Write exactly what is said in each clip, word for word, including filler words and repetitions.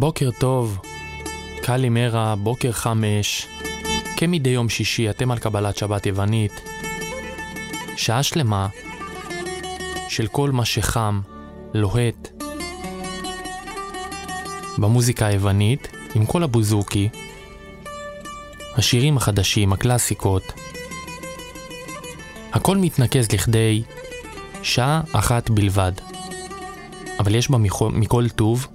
בוקר טוב, קלימרה, בוקר חמש, כמדי יום שישי אתם על קבלת שבת יוונית, שעה שלמה של כל מה שחם, לוהט, במוזיקה היוונית, עם כל הבוזוקי, השירים החדשים, הקלאסיקות, הכל מתנקז לכדי שעה אחת בלבד, אבל יש בה מכל טוב.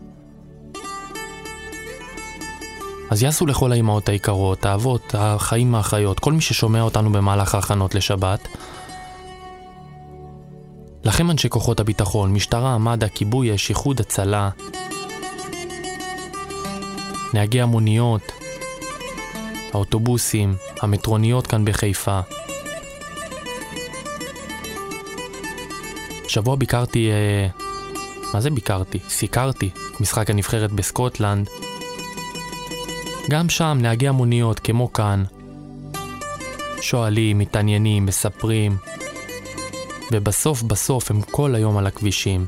אז יעשו לכל האימהות היקרות, האבות, החיים מהחיות, כל מי ששומע אותנו במהלך ההכנות לשבת. לכם אנשי כוחות הביטחון, משטרה, מד"א, כיבוי אש, איחוד הצלה, נהגי המוניות, האוטובוסים, המטרוניות כאן בחיפה. שבוע ביקרתי, אה, מה זה ביקרתי? סיקרתי, משחק הנבחרת בסקוטלנד. גם שם נהגי המוניות כמו כאן, שואלים, מתעניינים, מספרים, ובסוף בסוף הם כל היום על הכבישים.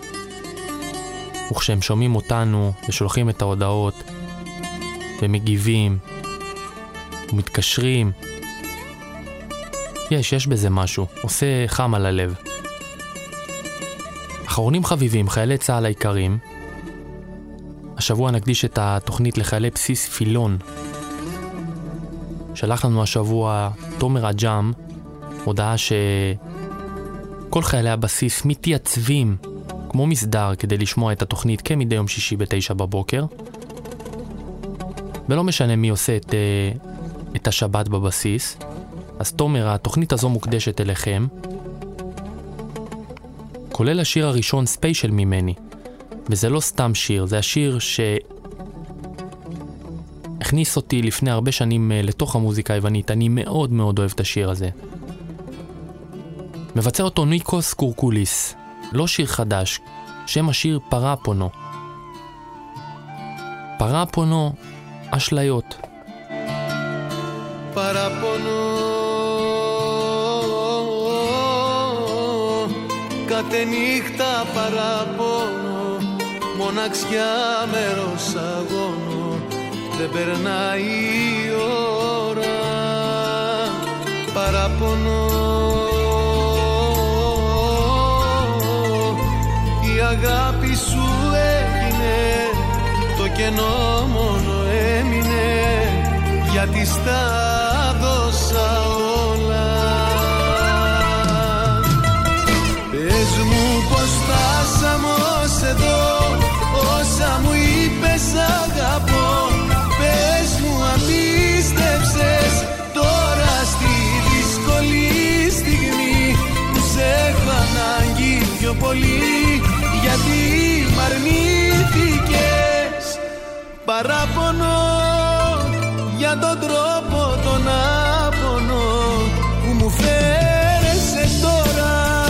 וכשהם שומעים אותנו ושולחים את ההודעות ומגיבים ומתקשרים, יש, יש בזה משהו, עושה חם על הלב. אחרונים חביבים, חיילי צה"ל העיקרים, השבוע נקדיש את התוכנית לחיילי בסיס פילון. שלח לנו השבוע תומר אג'ם הודעה שכל חיילי הבסיס מתייצבים כמו מסדר כדי לשמוע את התוכנית כמדי יום שישי בתשע בבוקר, ולא משנה מי עושה את, את השבת בבסיס. אז תומר, התוכנית הזו מוקדשת אליכם, כולל השיר הראשון ספיישל ממני, וזה לא סתם שיר, זה השיר שהכניס אותי לפני הרבה שנים לתוך המוזיקה היוונית. אני מאוד מאוד אוהב את השיר הזה. מבצע אותו ניקוס קורקוליס, לא שיר חדש, שם השיר פרפונו. פרפונו, אשליות. פרפונו κάθε νύχτα παραπονώ, μοναξιά μέρος αγώνω, δεν περνάει η ώρα. Παραπονώ, η αγάπη σου έγινε, το κενό μόνο έμεινε, γιατί στα δώσα όλα. Πες μου πως φτάσαμε ως εδώ, όσα μου είπες αγαπώ. Πες μου αν πίστεψες τώρα στη δύσκολη στιγμή που σε έχω ανάγκη πιο πολύ, γιατί μ' αρνήθηκες. Παράπονο για τον τρόπο τον άπονο που μου φέρεσαι τώρα.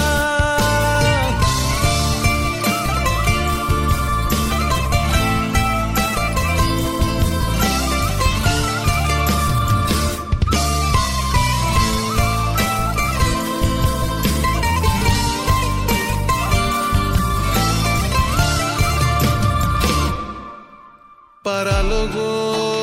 Παράλογο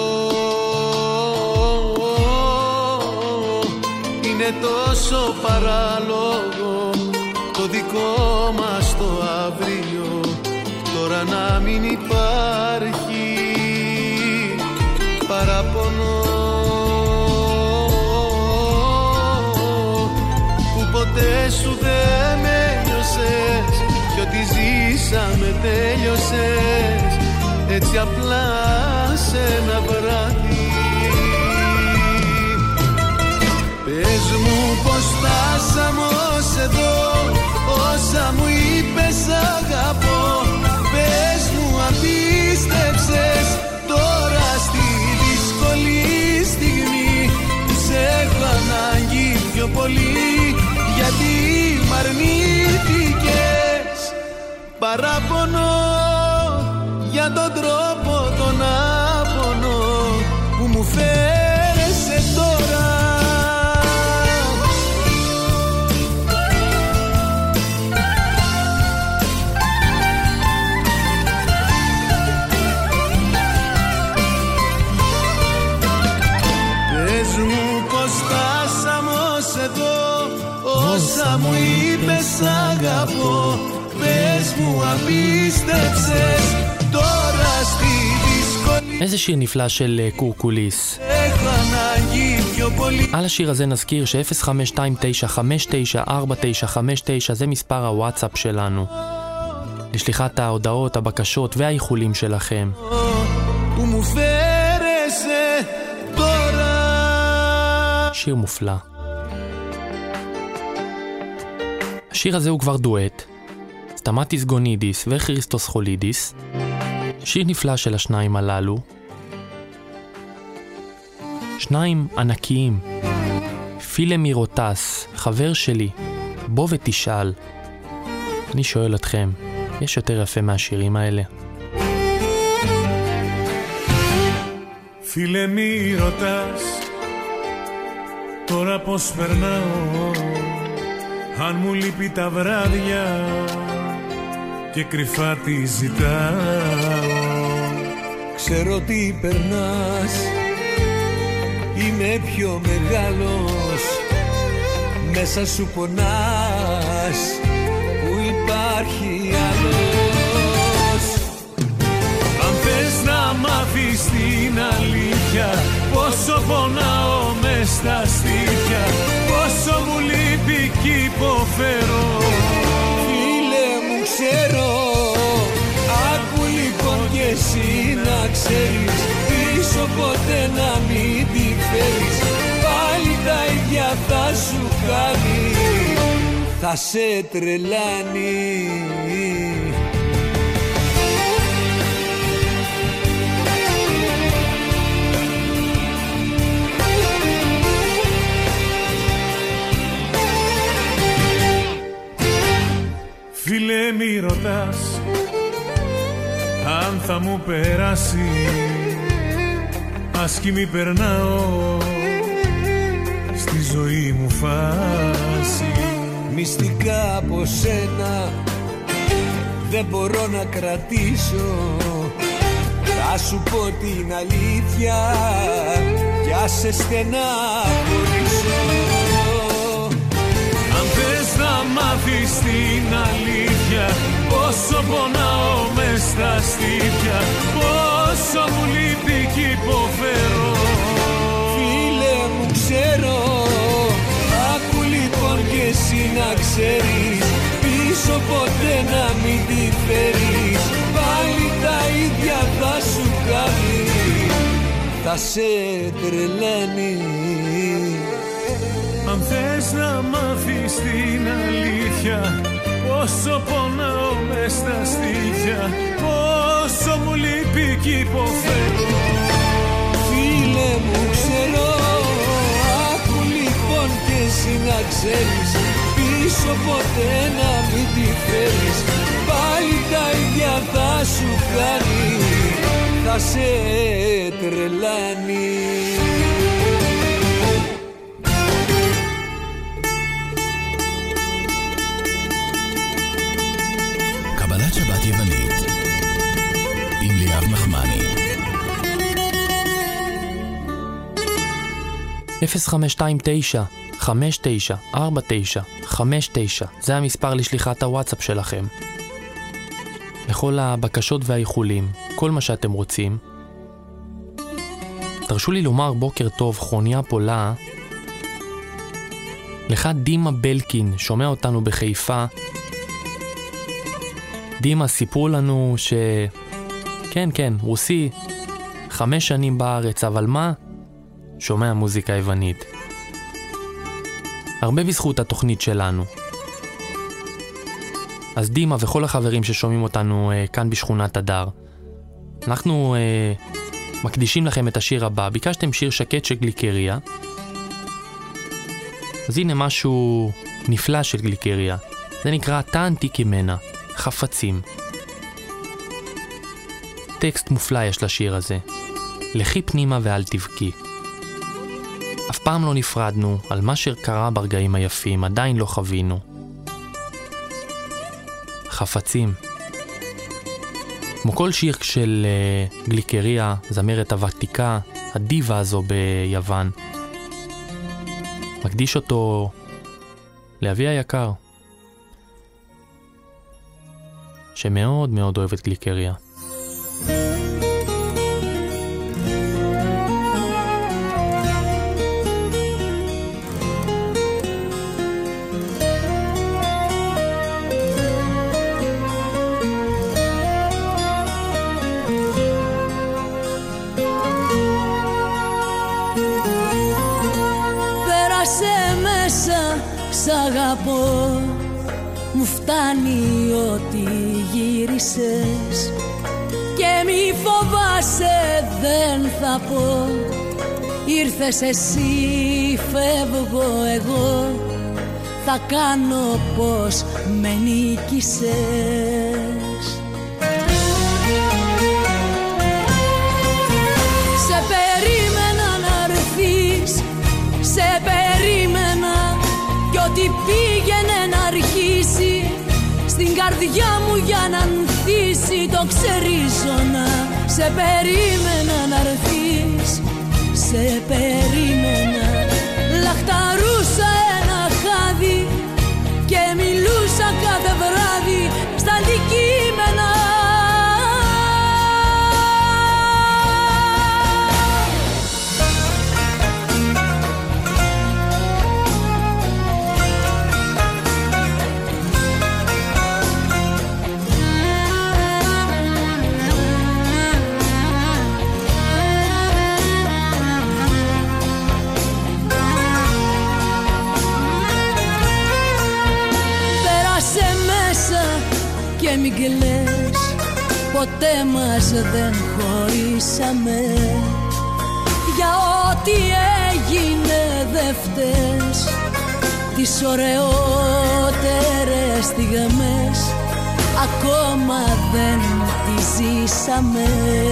είναι τόσο παράλογο το δικό μας το αύριο τώρα να μην υπάρχει. Παραπονώ που ποτέ σου δεν με νιώσες κι ό,τι ζήσαμε τέλειωσες έτσι απλά σε ένα βράδυ. Πες μου πως φτάσαμε ως εδώ, όσα μου είπες αγαπώ. Πες μου αν πίστεψες τώρα στη δύσκολη στιγμή που σε έχω ανάγκη πιο πολύ, γιατί μ' αρνήθηκες. Παράπονο για τον τρόπο τον άπονο που μου φέρεσαι τώρα. μου είπες αγαπώ, πες μου απίστεψες τώρα στη δυσκολία. איזה שיר נפלא של קורקוליס. έχω ανάγκη πιο πολύ. על השיר הזה נזכיר ש-אפס חמש שתיים תשע חמש תשע ארבע תשע חמש תשע זה מספר הוואטסאפ שלנו לשליחת ההודעות, הבקשות והאיחולים שלכם. που μου φέρεσαι τώρα. שיר מופלא. השיר הזה הוא כבר דואט, סטמטיס גונידיס וכריסטוס חולידיס, שיר נפלא של השניים הללו, שניים ענקיים. פילה מירוטס, חבר שלי, בוא ותשאל. אני שואל אתכם, יש יותר יפה מהשירים האלה? Φίλε μη ρωτάς τώρα πως περνάω, αν μου λείπει τα βράδια και κρυφά τη ζητάω. Ξέρω τι περνάς, είμαι πιο μεγάλος, μέσα σου πονάς που υπάρχει άλλος. Αν θες να μάθεις την αλήθεια, πόσο πονάω μες στα στήθια, πόσο μου λείπει κι υποφέρω. Φίλε μου ξέρω, άκου λοιπόν κι εσύ να ξέρεις, πίσω ποτέ να μην τη φέρεις, πάλι τα ίδια θα σου κάνει, θα σε τρελάνει. Φίλε μη ρωτάς αν θα μου περάσει, άσχημη περνάω στη ζωή μου φάση. Μυστικά από σένα δεν μπορώ να κρατήσω, θα σου πω την αλήθεια κι άσε στεναχωρήσω. Αν θες να μάθεις την αλήθεια, πόσο πονάω μες στα στήθια, πόσο μου λείπει κι υποφέρω. Φίλε μου ξέρω, άκου λοιπόν κι εσύ να ξέρεις, πίσω ποτέ να μην τη φέρεις, πάλι τα ίδια θα σου κάνει, θα σε τρελαίνει. Αν θες να μάθεις την αλήθεια, πόσο πονάω μες στα στήθια, πόσο μου λείπει κι υποφέρω. Φίλε μου ξέρω, άκου λοιπόν κι εσύ να ξέρεις, πίσω ποτέ να μην τη φέρεις, πάλι τα ίδια θα σου κάνει, θα σε τρελάνει. קבלת שבת יוונית עם ליאב נחמני. אפס חמש שתיים תשע חמש תשע ארבע תשע חמש תשע זה המספר לשליחת הוואטסאפ שלכם. לכל הבקשות והאיחולים, כל מה שאתם רוצים. תרשו לי לומר בוקר טוב, חוניה פולה. לך דימה בלקין, שומע אותנו בחיפה. דימה, סיפרו לנו ש... כן, כן, רוסי, חמש שנים בארץ, אבל מה? שומע מוזיקה יוונית. הרבה בזכות התוכנית שלנו. אז דימה וכל החברים ששומעים אותנו אה, כאן בשכונת הדר, אנחנו אה, מקדישים לכם את השיר הבא. ביקשתם שיר שקט של גליקריה, אז הנה משהו נפלא של גליקריה. זה נקרא טענתי כמנה, חפצים. טקסט מופלא יש לשיר הזה. לכי פנימה ואל תבכי. אף פעם לא נפרדנו, על מה שקרה ברגעים היפים עדיין לא חווינו. חפצים. כמו כל שיר של uh, גליקריה, זמרת הוותיקה, הדיבה הזו ביוון, מקדיש אותו לאבי היקר, שמאוד מאוד אוהב את גליקריה. Σ' αγαπώ, μου φτάνει ότι γύρισες και μη φοβάσαι δεν θα πω. Ήρθες εσύ, φεύγω εγώ, θα κάνω πως με νίκησες. Σε περίμενα να έρθεις, σε περίμενα κι ό,τι πήγαινε να αρχίσει στην καρδιά μου για να ανθίσει το ξερίζωνα. Σε περίμενα να έρθεις, σε περίμενα. Λαχταρούσα ένα χάδι και μιλούσα κάθε βράδυ στα αντικείμενα. Και μην κλαις, ποτέ μας δεν χωρίσαμε. Για ό,τι έγινε δε φταίς, τις ωραιότερες στιγμές ακόμα δεν τις ζήσαμε.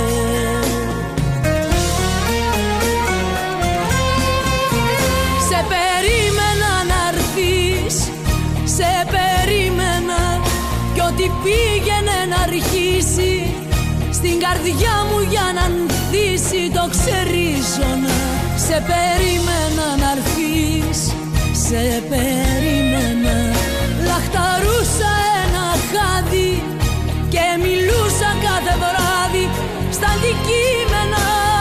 Σε περίμενα να έρθεις, σε περίμενα κι ό,τι πήγαινε να αρχίσει στην καρδιά μου για να ανθίσει το ξερίζωνα. Σε περίμενα να έρθεις, σε περίμενα. Λαχταρούσα ένα χάδι και μιλούσα κάθε βράδυ στα αντικείμενα.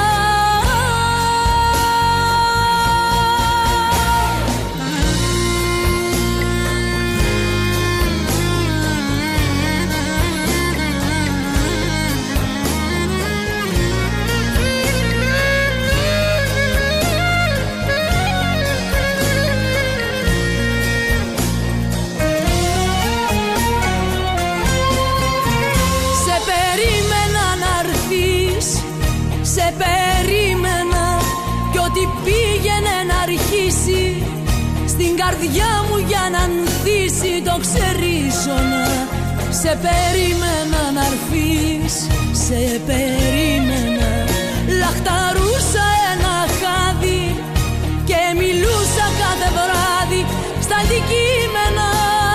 Σε περίμενα κι ό,τι πήγαινε να αρχίσει στην καρδιά μου για να ανθίσει το ξερίζωνα. Σε περίμενα να έρθεις, σε περίμενα. Λαχταρούσα ένα χάδι και μιλούσα κάθε βράδυ στα αντικείμενα.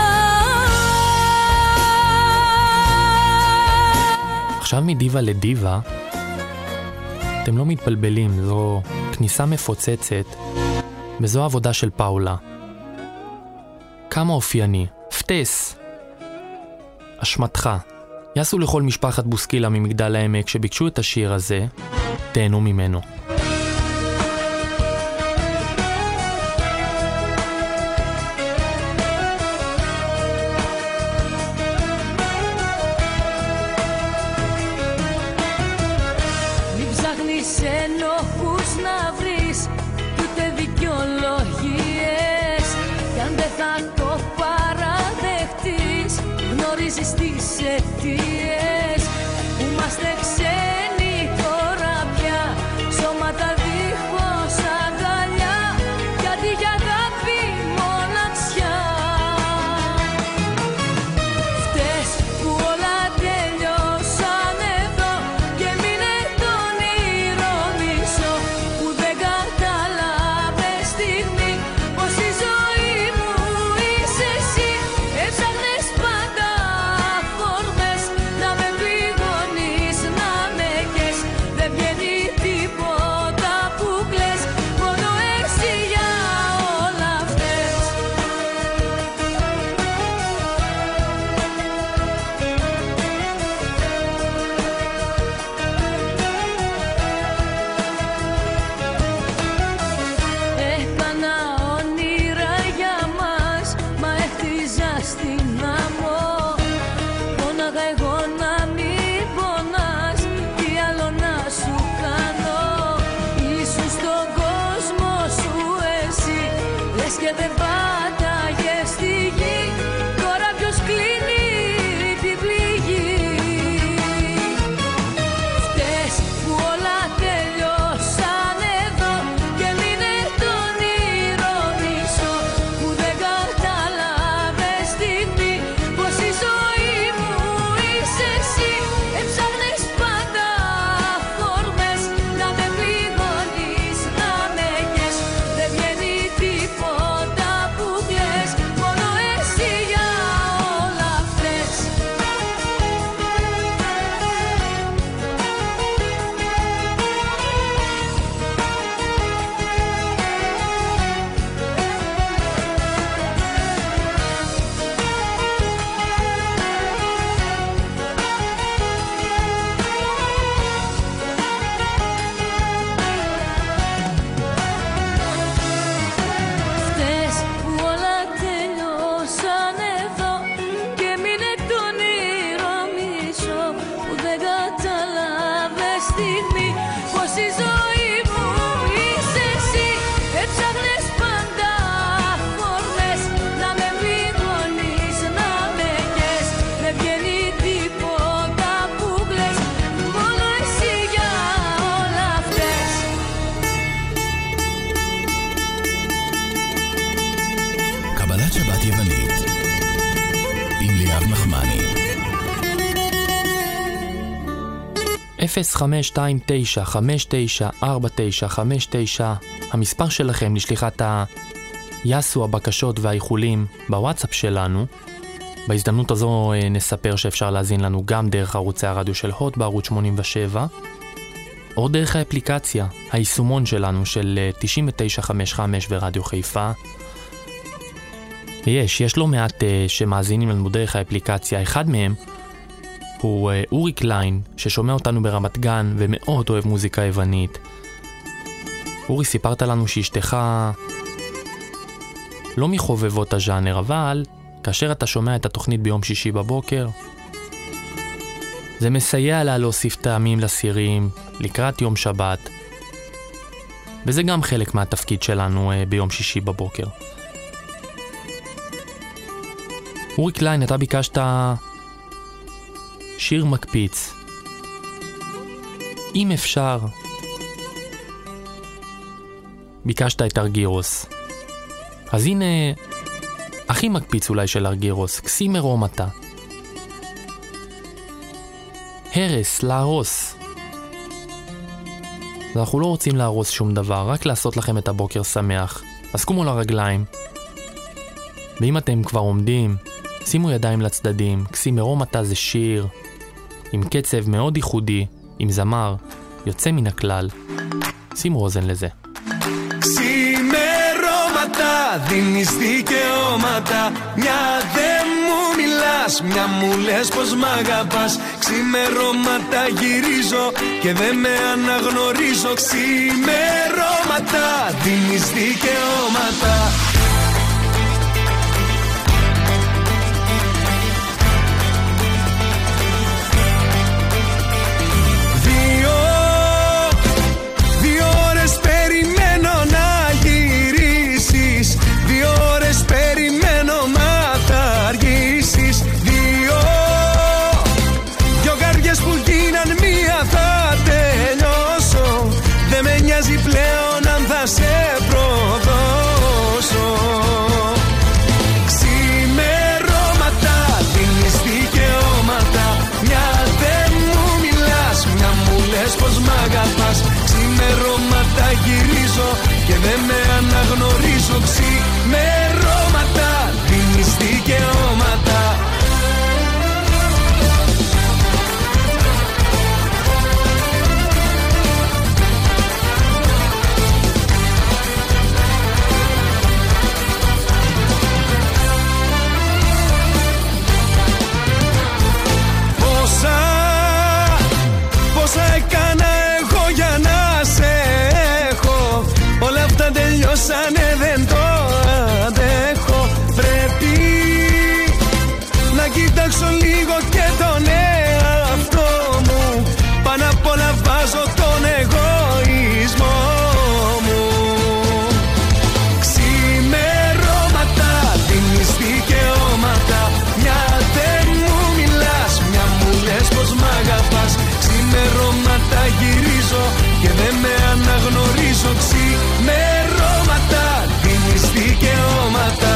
עכשיו מדיבה לדיבה, אתם לא מתבלבלים, זו כניסה מפוצצת, וזו עבודה של פאולה. כמה אופייני, פטס, אשמתך. יעשו לכל משפחת בוסקילה ממגדל העמק שביקשו את השיר הזה, תהנו ממנו. Ενοχούς να βρεις κι ούτε δικαιολογίες, κι αν δεν θα το παραδεχτείς γνωρίζεις τις αιτίες που είμαστε ξένοι τώρα πια, σώματα δίχως αγκαλιά κι αντί για αγάπη μοναξιά. Φταίς που όλα τελειώσαν εδώ και μείνε το όνειρο μισό που δεν κατάλαβες στιγμή πως η ζωή μου είσαι εσύ. Έψαχνες πάντα αφορμές να με πληγώνεις, να με אפס חמש שתיים תשע חמש תשע ארבע תשע חמש תשע, המספר שלכם לשליחת היסו הבקשות והאיחולים בוואטסאפ שלנו. בהזדמנות הזו נספר שאפשר להזין לנו גם דרך ערוצי הרדיו של הוט בערוץ שמונים ושבע, או דרך האפליקציה, היישומון שלנו של תשעים ותשע חמש חמש ורדיו חיפה. יש, יש לא מעט uh, שמאזינים לנו דרך האפליקציה. אחד מהם הוא uh, אורי קליין, ששומע אותנו ברמת גן ומאוד אוהב מוזיקה יוונית. אורי, סיפרת לנו שאשתך לא מחובבות הז'אנר, אבל כאשר אתה שומע את התוכנית ביום שישי בבוקר, זה מסייע לה להוסיף טעמים לסירים לקראת יום שבת, וזה גם חלק מהתפקיד שלנו uh, ביום שישי בבוקר. אורי קליין, אתה ביקשת שיר מקפיץ, אם אפשר. ביקשת את ארגירוס, אז הנה הכי מקפיץ אולי של ארגירוס, קסימר אומתה. הרס, להרוס. אנחנו לא רוצים להרוס שום דבר, רק לעשות לכם את הבוקר שמח. אז קומו לרגליים, ואם אתם כבר עומדים, שימו ידיים לצדדים. קסימר אומתה זה שיר עם קצב מאוד ייחודי, עם זמר יוצא מן הכלל. שימו אוזן לזה. Ξημερώματα, δίνεις δικαιώματα. Μια δεν μου μιλάς, μια μου λες πως μ' αγαπάς. Ξημερώματα γυρίζω και δεν με αναγνωρίζω. Ξημερώματα, δίνεις δικαιώματα. Σε προδώσω. Ξημερώματα, δίνεις δικαιώματα. Μια δεν μου μιλάς, μια μου λες πως μ' αγαπάς. Ξημερώματα γυρίζω και δεν με αναγνωρίζω. Ξημερώματα, δίνεις δικαιώματα. Τελειώσανε, δεν το αντέχω. Πρέπει να κοιτάξω λίγο και τον εαυτό μου. Πάνω απ' όλα βάζω τον εγωισμό μου. Ξημερώματα, δίνεις δικαιώματα. Μια δεν μου μιλάς, μια μου λες πως μ' αγαπάς. Ξημερώματα γυρίζω και δεν με αναγνωρίζω. Ξημερώματα, δίνεις δικαιώματα.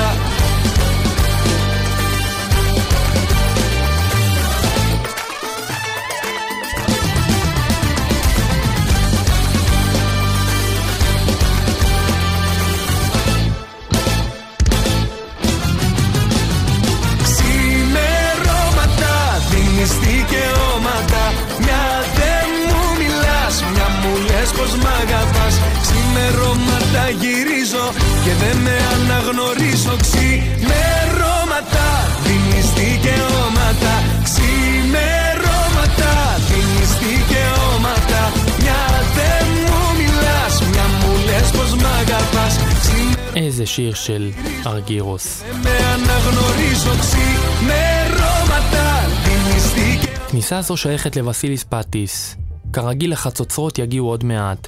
Ξημερώματα, δίνεις δικαιώματα. Μια δεν μου μιλάς, μια μου λες πως μ' αγαπάς. Ξημερώματα γυρίζω και δεν με αναγνωρίζω. Ξημερώματα, δίνεις δικαιώματα. Ξημερώματα, δίνεις δικαιώματα. Μια δεν μου μιλάς, μια μου λες πως μ' αγαπάς. איזה שיר של ארגירוס. Δεν με αναγνωρίζω. Ξημερώματα, δίνεις δικαιώματα. הכניסה הזו שייכת לווסיליס פטיס. כרגיל החצוצרות יגיעו עוד מעט.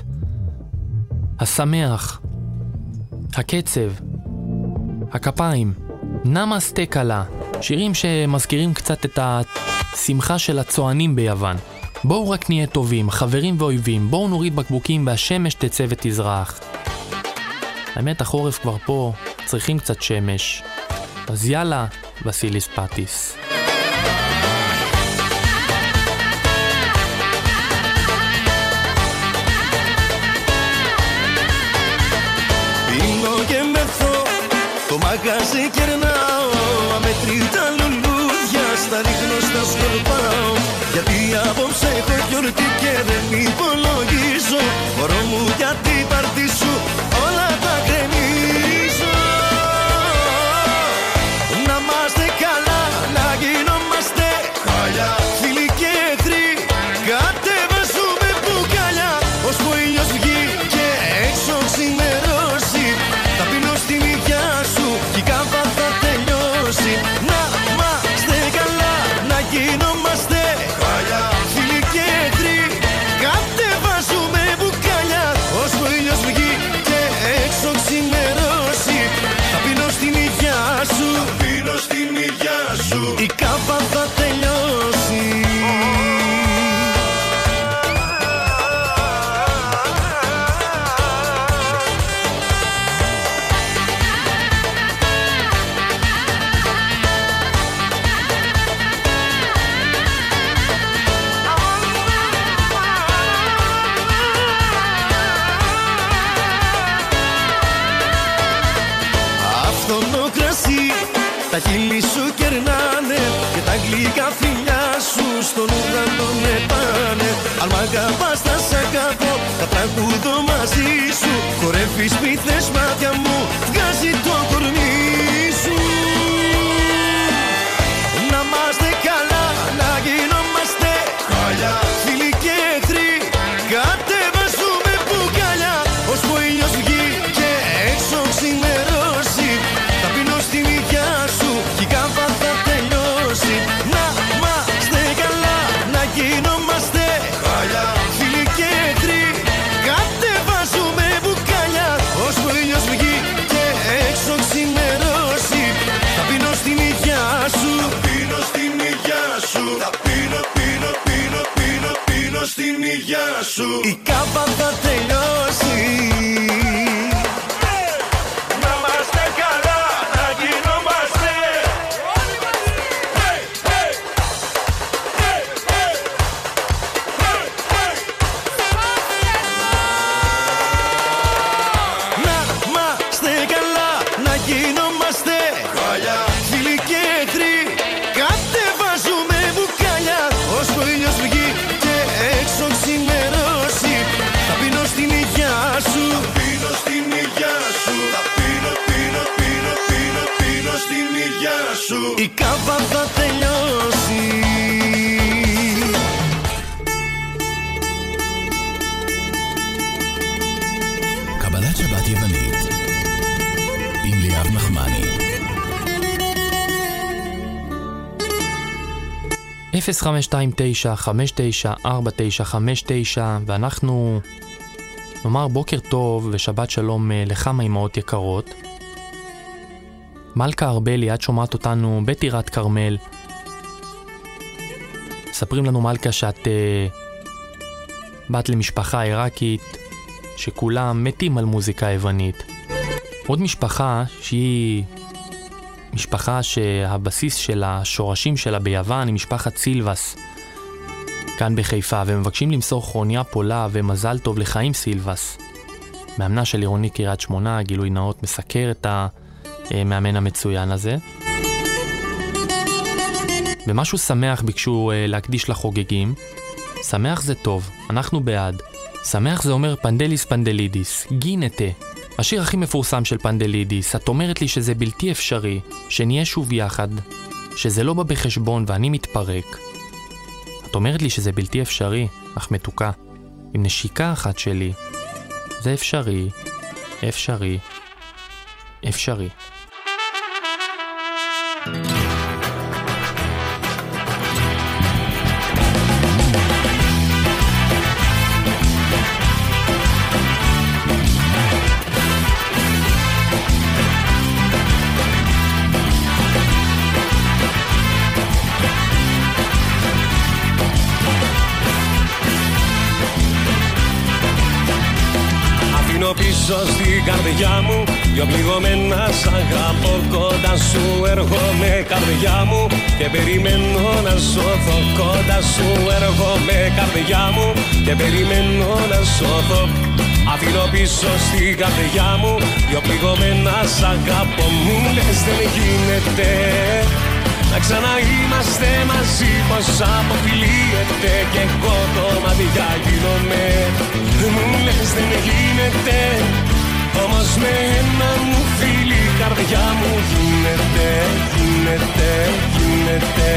השמח, הקצב, הכפיים, נמאסטה קלה, שירים שמזכירים קצת את השמחה של הצוענים ביוון. בואו רק נהיה טובים, חברים ואויבים, בואו נוריד בקבוקים והשמש תצא ותזרח. האמת, החורף כבר פה, צריכים קצת שמש. אז יאללה, ווסיליס פטיס. σε κερνάω. Αμετρήτα λουλούδια στα ρίχνω, στα σκορπάω. Γιατί απόψε έχω γιορτή και δεν υπολογίζω. Μωρό μου για την πάρτι σου όλα τα κρεμίζω. Να είμαστε καλά, να γινόμαστε χαλιά. Φίλοι και εχθροί, κατεβάζουμε μπουκάλια. Ως που ο ήλιος βγει και έξω ξημερώσει, θα πίνω στην υγειά σου κι η κάμπα θα τελειώσει. Να είμαστε καλά, να γινόμαστε χαλιά. Φίλοι και εχθροί, κατεβάζουμε μπουκάλια. Ως που ο ήλιος βγει και έξω ξημερώσει, θα πίνω στην υγειά σου, θα πίνω στην υγειά σου, η κάμπα θα τελειώσει. Τα χείλη σου κερνάνε και τα γλυκά φιλιά σου στον ουρανό με πάνε. Αν μ' αγαπάς θα σ' αγαπώ, θα τραγουδώ μαζί σου. Χορεύεις πίθες μάτια μου, βγάζει το κορμί σου. Να είμαστε καλά, να γινόμαστε χαλιά. Φίλοι και εχθροί, κατεβάζουμε μπουκάλια. Ως που ο ήλιος βγει και έξω ξημερώσει, θα πίνω στην υγειά σου κι η κάμπα θα τελειώσει. Να είμαστε καλά, να γινόμαστε χαλιά. Φίλοι και εχθροί, κατεβάζουμε μπουκάλια. Ως που ο ήλιος βγει και έξω ξημερώσει, θα πίνω στην υγειά σου, θα πίνω στην υγειά σου, θα πίνω, πίνω, πίνω, πίνω, πίνω στην υγειά σου, η κάμπα θα τελειώσει. Η κάμπα θα τελειώσει. קבלת שבת יוונית עם ליאב נחמני. אפס חמש שתיים תשע חמש תשע ארבע תשע חמש תשע, ואנחנו נאמר בוקר טוב ושבת שלום לכמה אמהות יקרות. מלכה ארבלי, את שומעת אותנו בטירת קרמל. ספרים לנו מלכה שאת uh, בת למשפחה עיראקית שכולם מתים על מוזיקה יוונית. עוד משפחה שהיא משפחה שהבסיס של השורשים שלה ביוון היא משפחת סילבס כאן בחיפה, ומבקשים למסור כרוניה פולה ומזל טוב לחיים סילבס, מאמנה של עירוני קריית שמונה. גילוי נאות, מסקר את ה מאמן המצוין הזה. ומשהו שמח ביקשו uh, להקדיש לחוגגים. שמח זה טוב, אנחנו בעד. שמח זה אומר פנדליס פנדלידיס, גינתה. השיר הכי מפורסם של פנדלידיס. את אומרת לי שזה בלתי אפשרי, שנהיה שוב יחד, שזה לא בא בחשבון ואני מתפרק. את אומרת לי שזה בלתי אפשרי, אך מתוקה. עם נשיקה אחת שלי. זה אפשרי, אפשרי, אפשרי. Πίσω στην καρδιά μου δυο πληγωμένα σ' αγαπώ. Κοντά σου έρχομαι καρδιά μου και περιμένω να σώθω. Κοντά σου έρχομαι καρδιά μου και περιμένω να σώθω. Αφήνω πίσω στην καρδιά μου δυο πληγωμένα σ' αγαπώ. Μου λες δεν γίνεται να ξαναείμαστε μαζί, πως αποκλείεται κι εγώ το μάτια γίνομαι. Μου λες δεν γίνεται, όμως με ένα μου φίλι η καρδιά μου γίνεται, γίνεται, γίνεται.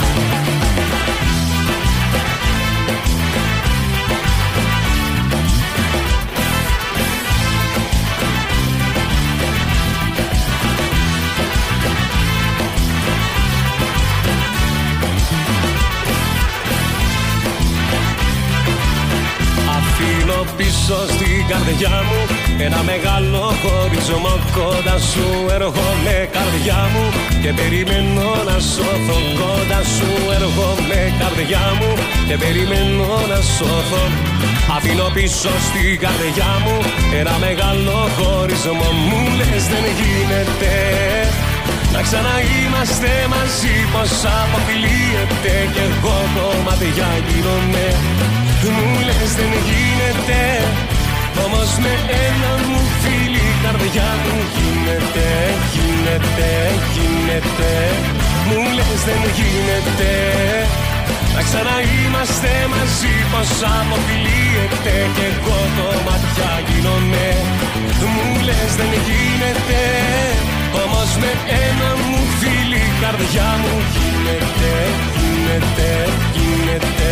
Αφήνω πίσω στην καρδιά μου ένα μεγάλο χωρισμό, κοντά σου έρχομαι καρδιά μου και περιμένω να σώθω. Κοντά σου έρχομαι καρδιά μου και περιμένω να σώθω. Αφήνω πίσω στην καρδιά μου ένα μεγάλο χωρισμό. Μου λες δεν γίνεται να ξαναείμαστε μαζί, πως αποκλείεται κι εγώ κομμάτια γίνομαι. Μου λες δεν γίνεται, όμως με ένα μου φίλι η καρδιά μου γίνεται, γίνεται, γίνεται. Μου λες δεν γίνεται να ξαναείμαστε μαζί, πως αποκλείεται κι εγώ κομμάτια γίνομαι. Μου λες δεν γίνεται, όμως με ένα μου φίλι η καρδιά μου γίνεται, γίνεται, γίνεται.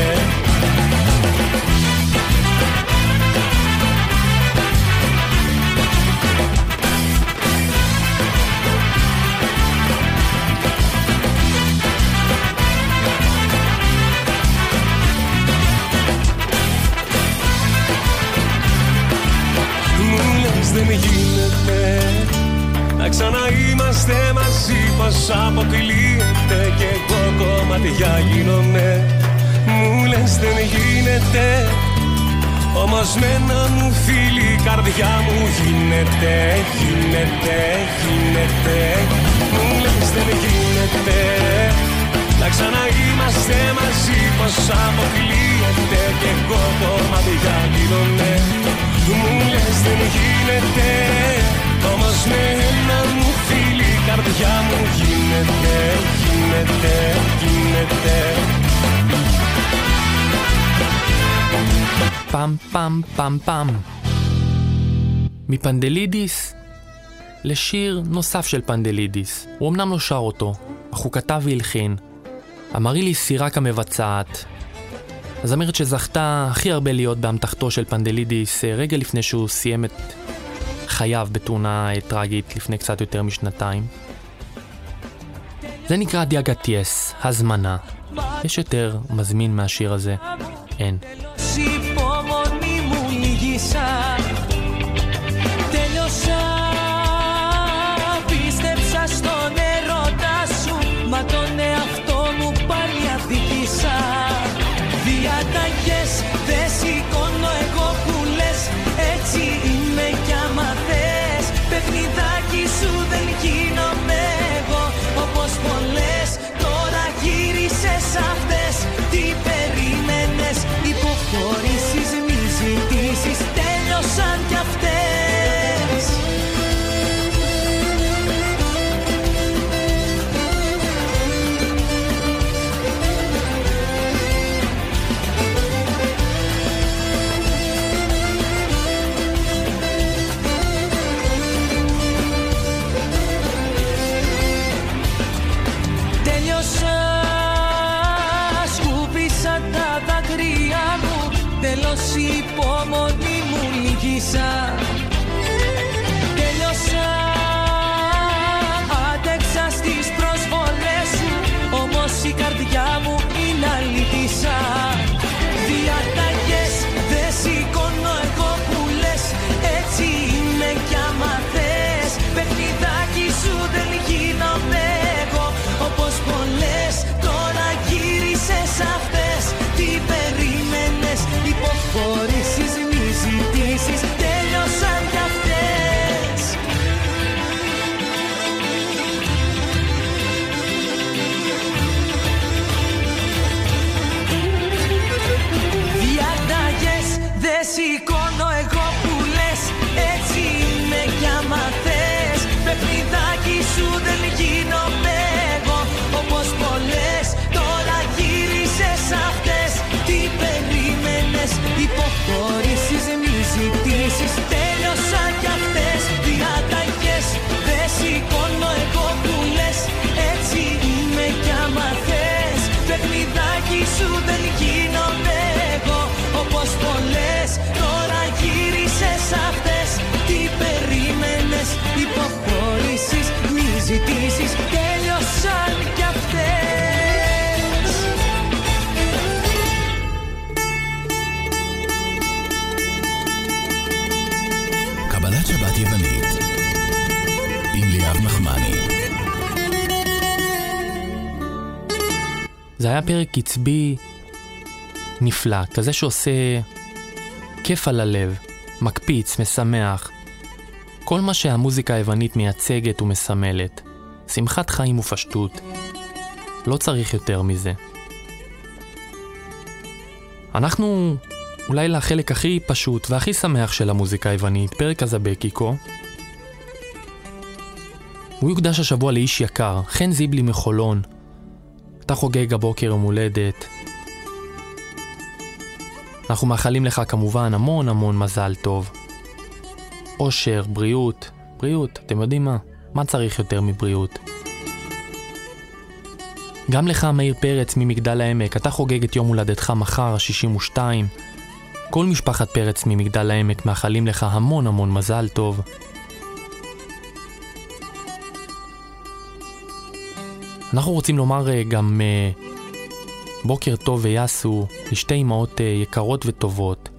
Δεν γίνεται να ξαναείμαστε μαζί, πως αποκλείεται κι εγώ κομμάτια γίνομαι. Μου λες δεν γίνεται, όμως με ένα μου φίλι η καρδιά μου γίνεται, γίνεται, γίνεται. Μου λες δεν γίνεται να ξαναείμαστε μαζί, πως αποκλείεται κι εγώ κομμάτια γίνομαι. Μου λες δεν γίνεται, όμως με ένα μου φίλι η καρδιά μου γίνεται, γίνεται, γίνεται. פעם פעם פעם פעם מפנדלידיס לשיר נוסף של פנדלידיס. הוא אמנם לא שר אותו, אך הוא כתב והלחין. אמרילי סירק המבצעת, הזמרת שזכתה הכי הרבה להיות באמתחתו של פנדלידיס רגע לפני שהוא סיים את חייו בתאונה טרגית לפני קצת יותר משנתיים. זה נקרא דיאגטייס, הזמנה. יש יותר מזמין מהשיר הזה? אין. Τέλειωσα, πίστεψα στον έρωτα σου, μα τον εαυτό μου πάλι αδίκησα. Διαταγές δεν σηκώνω εγώ που λες, έτσι είμαι κι άμα θες. Παιχνιδάκι σου δεν γίνομαι εγώ, όπως πολλές. Τώρα γύρισες αυτές, τι περίμενες? Υποχωρήσεις, μη ζητήσεις, τέλειωσαν κι αυτές. Τέλειωσα, σκούπισα τα δάκρυα μου, τέλος η υπομονή μου λύγησα. Τέλειωσα, άντεξα στις προσβολές σου, όμως η καρδιά μου είναι αλήτησα. Διαταγές δεν σηκώνω εγώ που λες, έτσι είμαι κι άμα θες. Παιχνιδάκι σου δεν γίνομαι εγώ, όπως πολλές. Τώρα γύρισες αυτές, τι περίμενες? Υποχωρήσεις, μη ζητήσεις, τέλειωσα קבלת שבת יוונית עם ליאב נחמני. זה היה פרק קצבי נפלא, כזה שעושה כיף על הלב, מקפיץ, משמח. כל מה שהמוזיקה היוונית מייצגת ומסמלת. שמחת חיים ופשטות. לא צריך יותר מזה. אנחנו אולי לחלק הכי פשוט והכי שמח של המוזיקה היוונית, פרק הזבקיקו. הוא יוקדש השבוע לאיש יקר, חן זיבלי מחולון. אתה חוגג הבוקר יום הולדת. אנחנו מאחלים לך כמובן המון המון מזל טוב. אושר, בריאות, בריאות, אתם יודעים מה? מה צריך יותר מבריאות? גם לך מאיר פרץ ממגדל העמק, אתה חוגג את יום הולדתך מחר, ה-שישים ושתיים. כל משפחת פרץ ממגדל העמק מאחלים לך המון המון מזל טוב. אנחנו רוצים לומר גם uh, בוקר טוב ויסו לשתי אמהות uh, יקרות וטובות.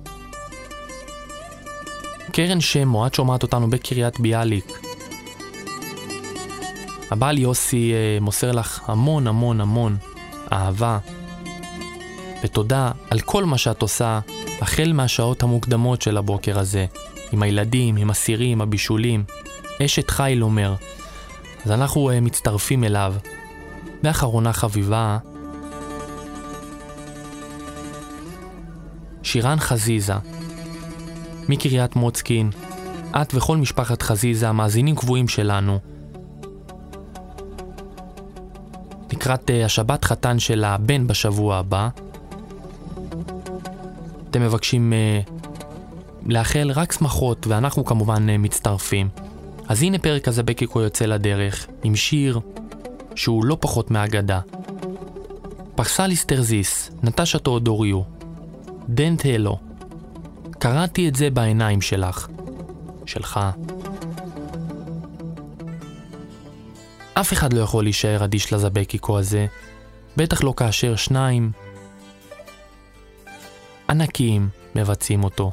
קרן שמו, את שומעת אותנו בקריית ביאליק. הבעל יוסי uh, מוסר לך המון המון המון אהבה ותודה על כל מה שאת עושה החל מהשעות המוקדמות של הבוקר הזה, עם הילדים, עם הסירים, הבישולים. אשת חיל אומר. אז אנחנו uh, מצטרפים אליו. ואחרונה חביבה, שירן חזיזה מקריית מוצקין, את וכל משפחת חזיזה מאזינים קבועים שלנו. לקראת uh, השבת חתן של הבן בשבוע הבא, אתם מבקשים uh, לאחל רק שמחות, ואנחנו כמובן uh, מצטרפים. אז הנה פרק הזבקיקו יוצא לדרך עם שיר שהוא לא פחות מהאגדה. פרסליס טרזיס, נטשה תאודוריו, דנט הלו. קראתי את זה בעיניים שלך, שלך. אף אחד לא יכול להישאר אדיש לזבקיקו הזה, בטח לא כאשר שניים ענקים מבצעים אותו.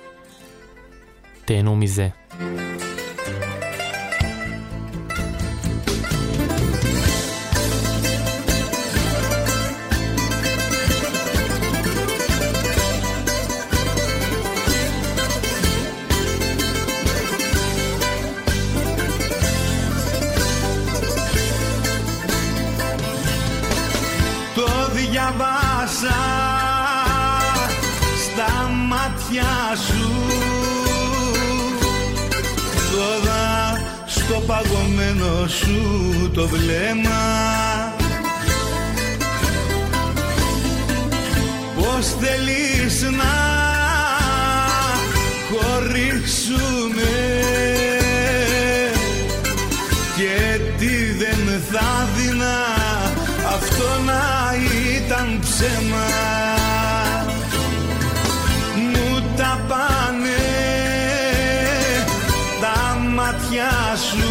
תהנו מזה. Διαβάσα στα μάτια σου τώρα στο παγωμένο σου το βλέμμα πως θέλεις να χωρίσουμε και τι δεν θα δεινά αυτό να ήταν ψέμα. Μου τα πάνε τα μάτια σου,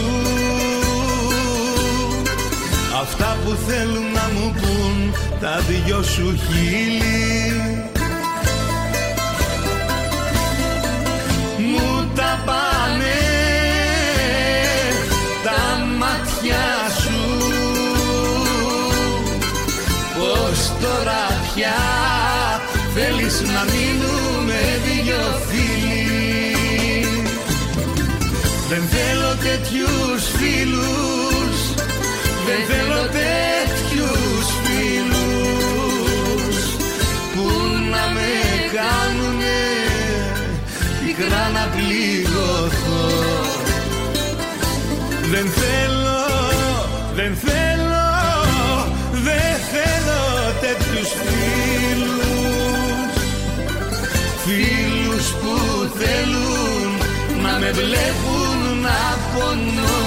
αυτά που θέλουν να μου πουν τα δυο σου χείλη. Μου τα πάνε τα μάτια σου, πως τώρα πια θέλεις να μείνουμε δυο φίλοι. Δεν θέλω τέτοιους φίλους, δεν θέλω τέτοιους φίλους που να με κάνουνε πικρά να πληγωθώ. Δεν θέλω, δεν θέλω, δεν θέλω τέτοιους φίλους, φίλους που θέλουν να με βλέπουν να πονώ.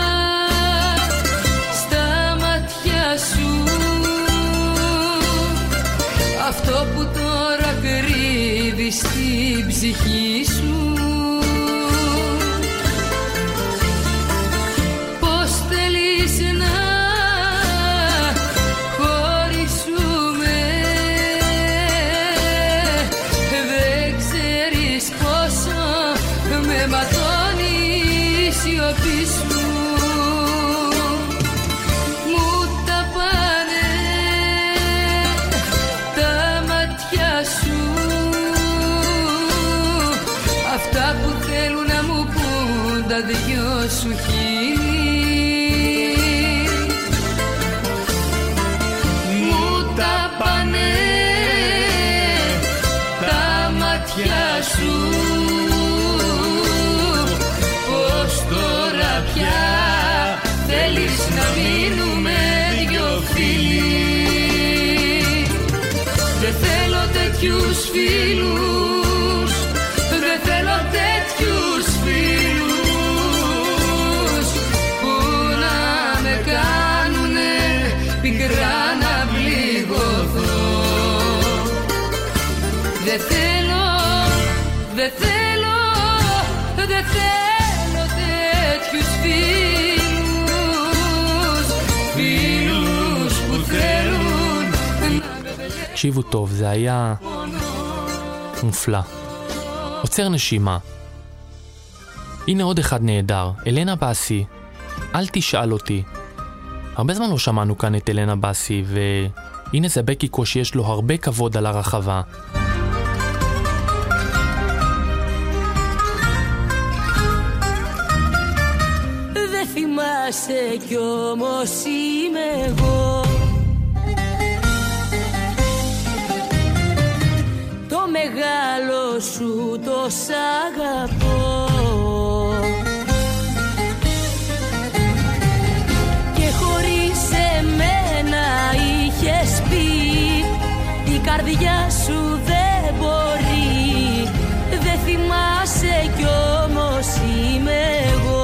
Στα μάτια σου αυτό που τώρα κρύβει στην ψυχή σου. Πώς θέλεις να χωρίσουμε, δεν ξέρεις πόσο με ματώνει η σιωπή σου. Αυτά που θέλουν να μου πουν τα δυο σου χείλη μου τα πάνε τα μάτια σου. Πως τώρα πια θέλεις να μείνουμε δυο φίλοι. Δεν θέλω τέτοιους φίλους, δεν θέλω τέτοιους φίλους που να με κάνουνε πικρά να πληγωθώ. Δεν θέλω, δεν θέλω, δεν θέλω τέτοιους φίλους, φίλους που θέλουν να με βελέσουν. תקשיבו טוב, זה היה מופלא. עוצר נשימה. הנה עוד אחד נהדר, אלנה בסי. אל תשאל אותי. הרבה זמן לא שמענו כאן את אלנה בסי, והנה זה בקיקו שיש לו הרבה כבוד על הרחבה. Δεν θυμάσαι κι όμως είμαι εγώ, το μεγάλο σου το σ' αγαπώ. Και χωρίς εμένα είχες πει η καρδιά σου δεν μπορεί. Δεν θυμάσαι κι όμως είμαι εγώ.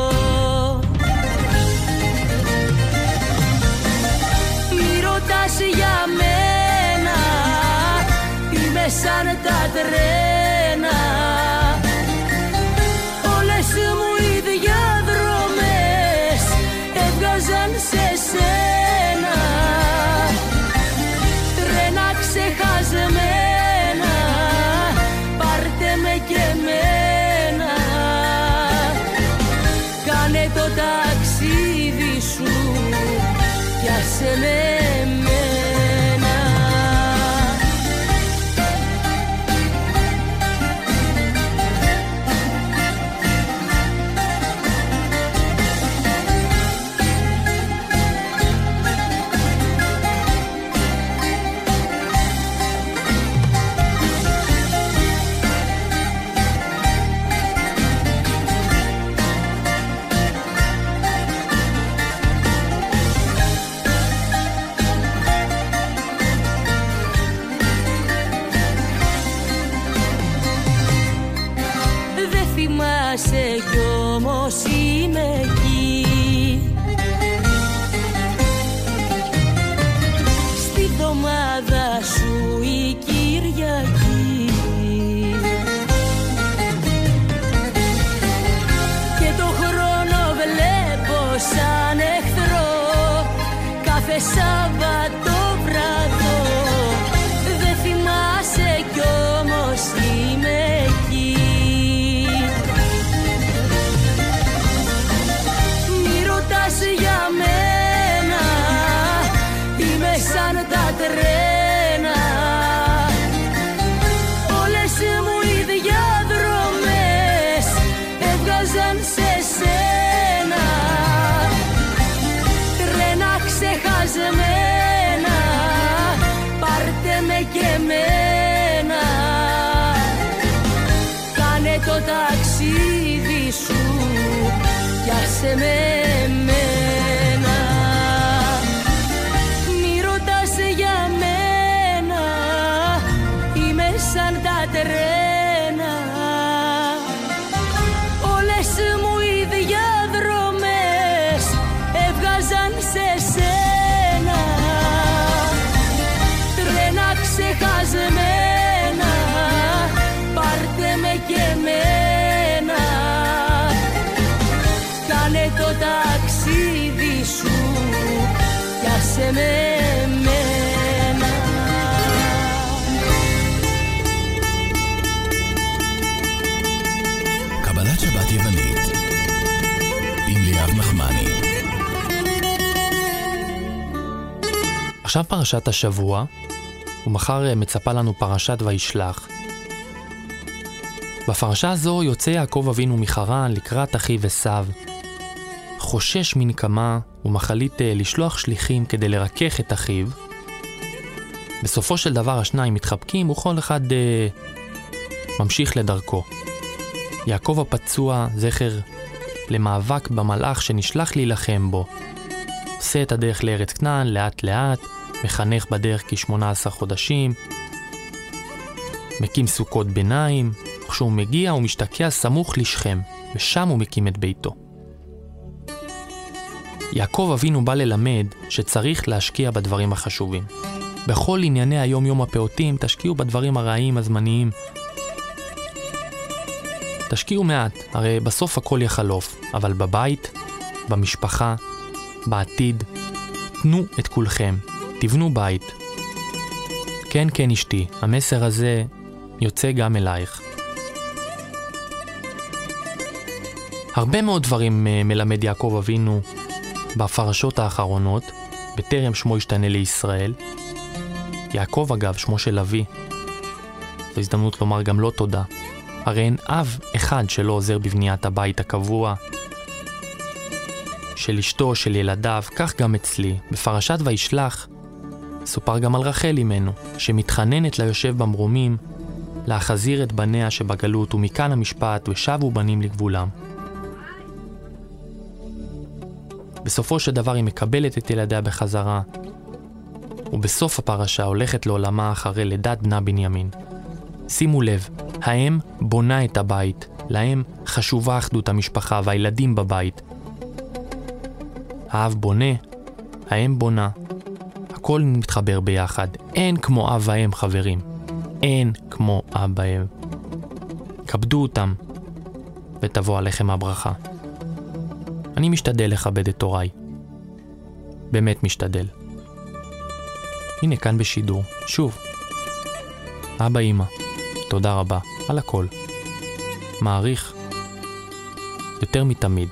Μη ρωτάς για μένα, είμαι σαν τα τρένα. Όλες μου οι διαδρομές έβγαζαν σε σένα. Τρένα ξεχασμένα, πάρτε με και εμένα. Κάνε το ταξίδι σου κι άσε με εμένα. Θυμάσαι κι όμως είμαι εκεί, στη βδομάδα σου η Κυριακή. Και το χρόνο βλέπω σαν εχθρό κάθε Σάββατο βράδο. Δεν θυμάσαι κι όμως είμαι εκεί. Για μένα είμαι σαν τα τρένα. Όλες μου οι διαδρομές έβγαζαν σε σένα. Τρένα ξεχασμένα, πάρτε με και εμένα. Κάνε το ταξίδι σου κι άσε με εμένα. Μη ρωτάς για μένα, είμαι σαν τα τρένα. Όλες μου οι διαδρομές έβγαζαν σε σένα. Τρένα ξεχασμένα, עכשיו פרשת השבוע, ומחר מצפה לנו פרשת וישלח. בפרשה הזו יוצא יעקב אבינו מחרן לקראת אחיו עשיו. חושש מנקמה ומחליט לשלוח שליחים כדי לרכך את אחיו. בסופו של דבר השניים מתחבקים וכל אחד אה, ממשיך לדרכו. יעקב הפצוע זכר למאבק במלאך שנשלח להילחם בו. עושה את הדרך לארץ כנען לאט לאט, מחנך בדרך כ-שמונה עשר חודשים, מקים סוכות ביניים, כשהוא מגיע הוא משתקע סמוך לשכם, ושם הוא מקים את ביתו. יעקב אבינו בא ללמד שצריך להשקיע בדברים החשובים. בכל ענייני היום יום הפעוטים תשקיעו בדברים הרעיים הזמניים. תשקיעו מעט, הרי בסוף הכל יחלוף, אבל בבית, במשפחה, בעתיד, תנו את כולכם, תבנו בית. כן, כן אשתי, המסר הזה יוצא גם אלייך. הרבה מאוד דברים מלמד יעקב אבינו בפרשות האחרונות, בטרם שמו ישתנה לישראל. יעקב אגב, שמו של אבי. זו הזדמנות לומר גם לא תודה. הרי אין אב אחד שלא עוזר בבניית הבית הקבוע של אשתו, של ילדיו, כך גם אצלי. בפרשת וישלח סופר גם על רחל אמנו, שמתחננת ליושב במרומים להחזיר את בניה שבגלות, ומכאן המשפט ושבו בנים לגבולם. בסופו של דבר היא מקבלת את ילדיה בחזרה, ובסוף הפרשה הולכת לעולמה אחרי לידת בנה בנימין. שימו לב, האם בונה את הבית, להם חשובה אחדות המשפחה והילדים בבית. האב בונה, האם בונה, הכל מתחבר ביחד. אין כמו אב ואם, חברים. אין כמו אב ואם. כבדו אותם ותבוא עליכם הברכה. אני משתדל לכבד את הוריי. באמת משתדל. הנה כאן בשידור. שוב. אבא אמא, תודה רבה על הכל. מעריך יותר מתמיד.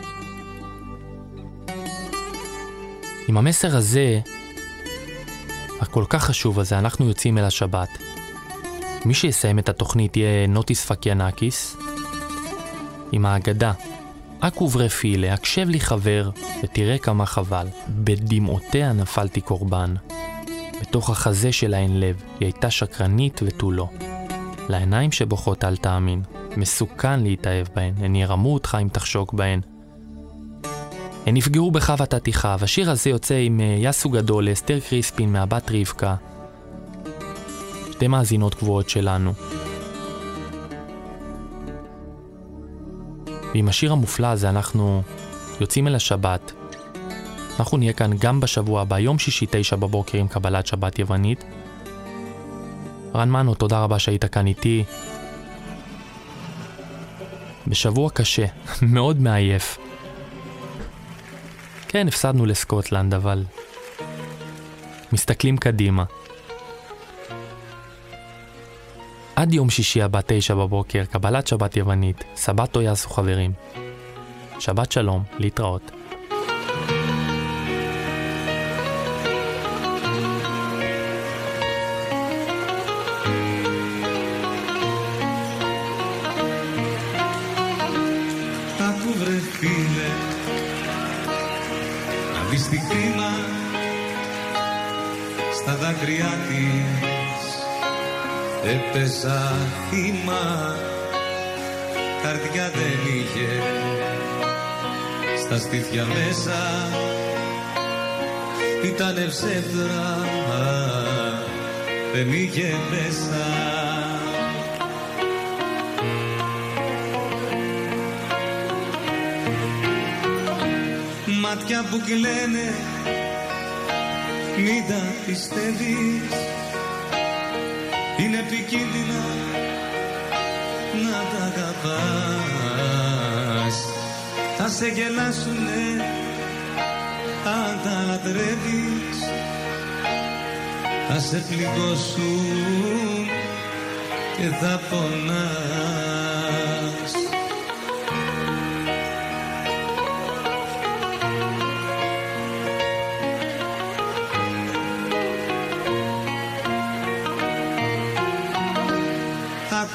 עם המסר הזה, הכל כך חשוב הזה, אנחנו יוצאים אל השבת. מי שיסיים את התוכנית יהיה נוטיס פקיאנקיס עם ההגדה. אק וברי פילה, הקשב לי חבר, ותראה כמה חבל. בדמעותיה נפלתי קורבן. בתוך החזה שלה אין לב, היא הייתה שקרנית ותו לא. לעיניים שבוכות אל תאמין, מסוכן להתאהב בהן, הן ירמו אותך אם תחשוק בהן. הן נפגעו בך ואתה תיכאב. השיר הזה יוצא עם יסו גדול, אסתר קריספין מהבת רבקה. שתי מאזינות קבועות שלנו. ועם השיר המופלא הזה אנחנו יוצאים אל השבת. אנחנו נהיה כאן גם בשבוע הבא, יום שישי תשע בבוקר עם קבלת שבת יוונית. רן מנו, תודה רבה שהיית כאן איתי. בשבוע קשה, מאוד מעייף. כן, הפסדנו לסקוטלנד, אבל מסתכלים קדימה. עד יום שישי הבא תשע בבוקר, קבלת שבת יוונית. סבתו יעשו חברים. שבת שלום, להתראות. Άκου βρε φίλε, να δεις τι κρίμα στα δάκρυά της. Έπεσα θύμα, καρδιά δεν είχε, στα στήθια μέσα ήτανε ψεύδρα, δεν είχε μέσα. Μάτια που κλαίνε, μην τα πιστεύεις, είναι επικίνδυνα να τα αγαπάς. Θα σε γελάσουνε αν τα λατρεύεις, θα σε πληγώσουν και θα πονάς.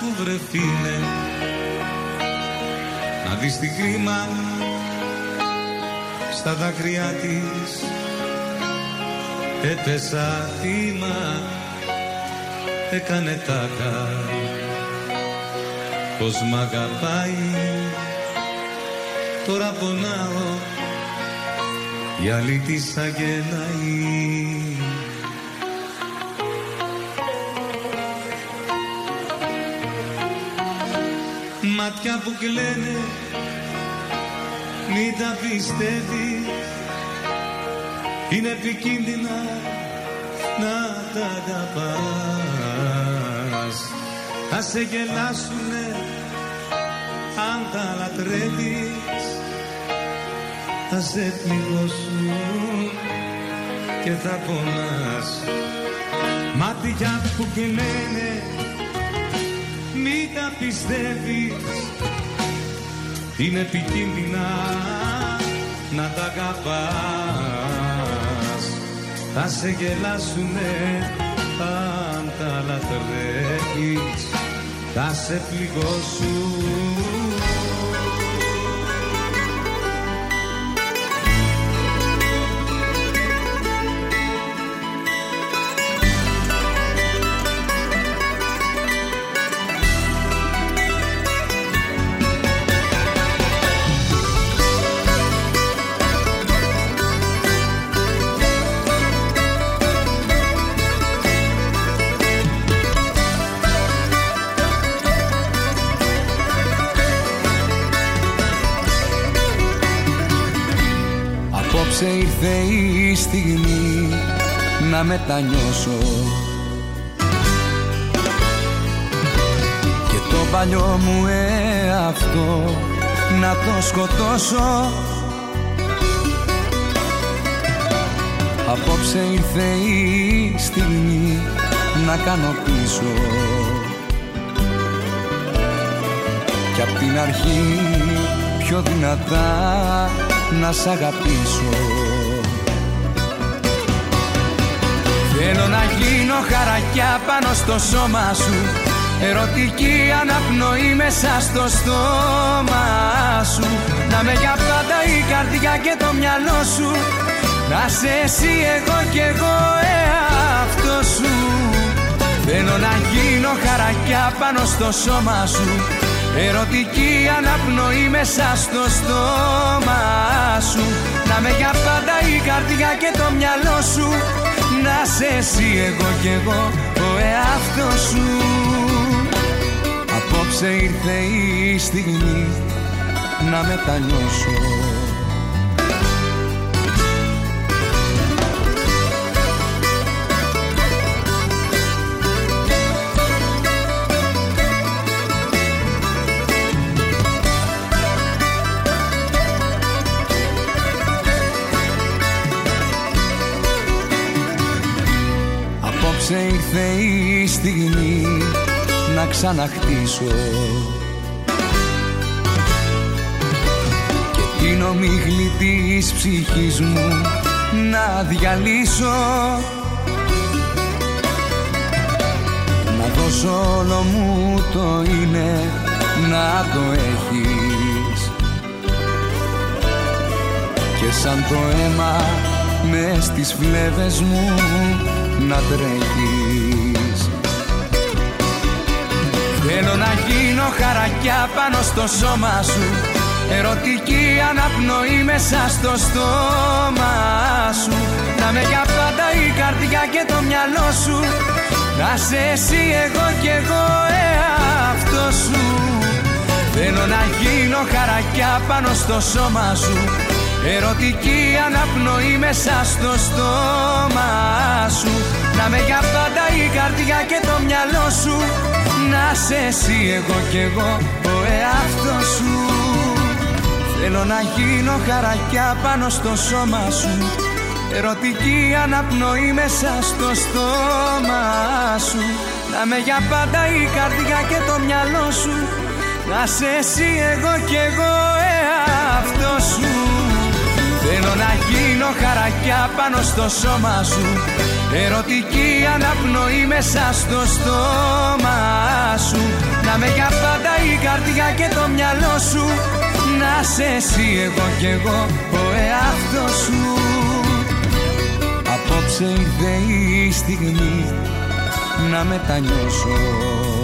που βρεθήνε, να δεις την κρίμα στα δάκρυά της. Έπεσα θύμα, έκανε τάκα, πως μ' αγαπάει. Τώρα πονάω, η άλλη της αγγελάει. Μάτια που κλαίνε, μην τα πιστεύεις, είναι επικίνδυνα να τα αγαπάς. Θα σε γελάσουνε αν τα λατρεύεις, θα σε πληγώσουν και θα πονάς. Μάτια που κλαίνε, μην τα πιστεύεις, είναι επικίνδυνα να τα αγαπάς. Θα σε γελάσουνε αν τα λατρεύεις, θα σε πληγώσουν. Απόψε ήρθε η στιγμή να μετανιώσω και το παλιό μου εαυτό να το σκοτώσω. Απόψε ήρθε η στιγμή να κάνω πίσω κι απ' την αρχή πιο δυνατά να σ' αγαπήσω. Θέλω να γίνω χαρακιά πάνω στο σώμα σου, ερωτική αναπνοή μέσα στο στόμα σου. Να με για πάντα η καρδιά και το μυαλό σου, να σε εσύ εγώ κι εγώ εαυτό σου. Θέλω να γίνω χαρακιά πάνω στο σώμα σου, ερωτική αναπνοή μέσα στο στόμα σου. Να με για πάντα η καρδιά και το μυαλό σου, να σε εσύ εγώ κι εγώ ο εαυτός σου. Απόψε ήρθε η στιγμή να μετανιώσω. Απόψε ήρθε η στιγμή να ξαναχτίσω και την ομίγλη της ψυχής μου να διαλύσω. Να δώσω όλο μου το είναι, να το έχεις και σαν το αίμα μες στις φλέβες μου να τρέχεις. Θέλω να γίνω χαρακιά πάνω στο σώμα σου, ερωτική αναπνοή μέσα στο στόμα σου. Να με για πάντα η καρδιά και το μυαλό σου, να σε εσύ εγώ κι εγώ εαυτό σου. Θέλω να γίνω χαρακιά πάνω στο σώμα σου, ερωτική αναπνοή μέσα στο στόμα σου. Να με για πάντα η καρδιά και το μυαλό σου, να σε εσύ εγώ κι εγώ ο εαυτός σου. Θέλω να γίνω χαρακιά πάνω στο σώμα σου, ερωτική αναπνοή μέσα στο στόμα σου. Να με για πάντα η καρδιά και το μυαλό σου, να σε εσύ εγώ κι εγώ εαυτός σου. Θέλω να γίνω χαρακιά πάνω στο σώμα σου, Ερωτική αναπνοή μέσα στο στόμα σου. Να με για πάντα η καρδιά και το μυαλό σου. Να σε εσύ εγώ κι εγώ ο εαυτός σου. Απόψε ήρθε η στιγμή να μετανιώσω.